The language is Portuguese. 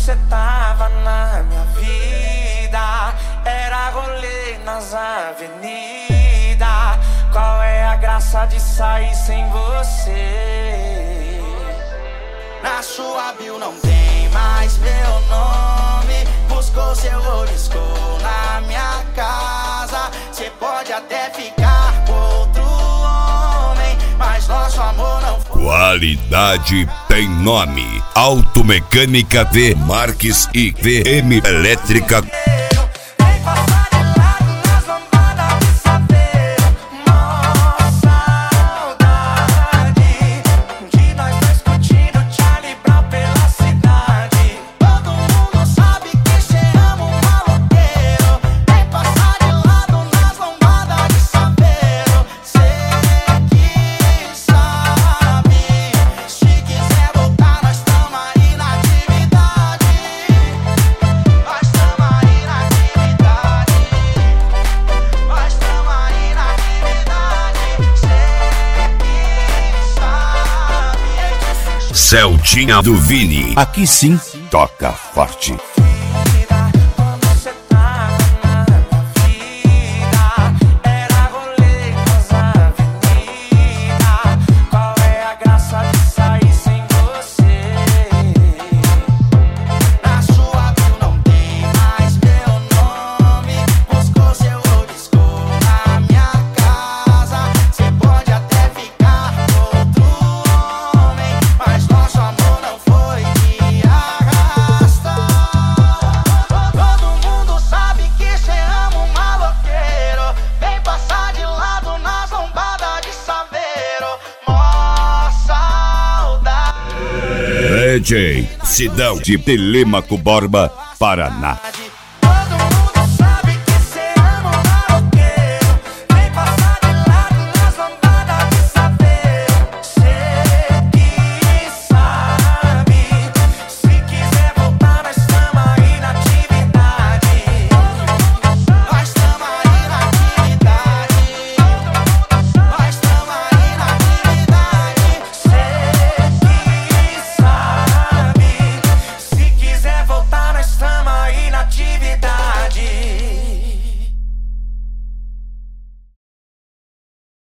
cê tava na minha vida, era rolê nas avenidas. Qual é a graça de sair sem você? Na sua bio não tem mais meu nome. Buscou seu oliscou na minha casa. Cê pode até ficar com outro homem, mas nosso amor não foi. Qualidade tem nome. Automecânica V Marques e VM Elétrica. Celtinha do Vini. Aqui sim, toca forte. DJ Sidão de Telêmaco Borba, Paraná.